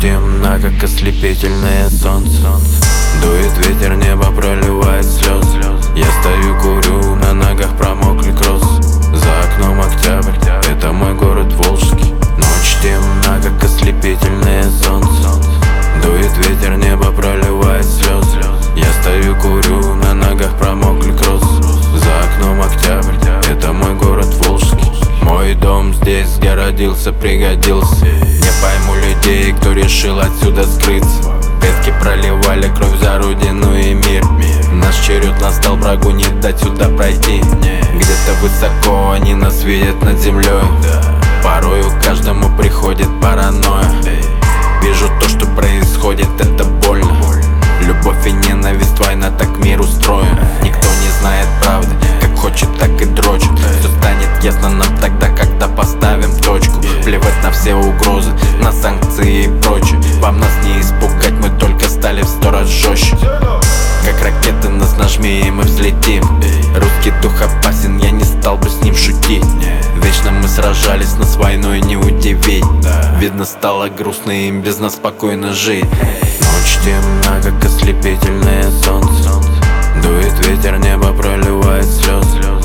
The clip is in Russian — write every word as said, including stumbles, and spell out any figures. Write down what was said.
темна, как ослепительное солнце. Дует ветер, небо проливает слезы. Я стою, курю, на ногах промокли кроссы. За окном октябрь, это мой город Волжский. Ночь темна, как ослепительное солнце. Дует ветер, небо проливает слезы. Я стою, курю, на ногах промокли кроссы. За окном октябрь, это мой город Волжский. Мой дом здесь, где родился, пригодился. Не пойму людей, кто решил отсюда скрыться. Предки проливали кровь за родину и мир. Наш черед настал, врагу не дать сюда пройти. Где-то высоко они нас видят над землей. Порою каждому приходит паранойя. Вижу то, что происходит, это больно. Любовь и ненависть, война, так мир устроен. Никто не знает правды, как хочет, так и дрочит. Все станет ясно нам тогда, когда поставим точку. Плевать на все угрозы, на санкции и прочее. Вам нас не испугать, мы только стали в сто раз жестче. Как ракеты нас нажми, и мы взлетим. Русский дух опасен, я не стал бы с ним шутить. Вечно мы сражались, нас войной не удивить. Видно, стало грустно им без нас спокойно жить. Ночь темна, как ослепительное солнце. Дует ветер, небо проливает слезы.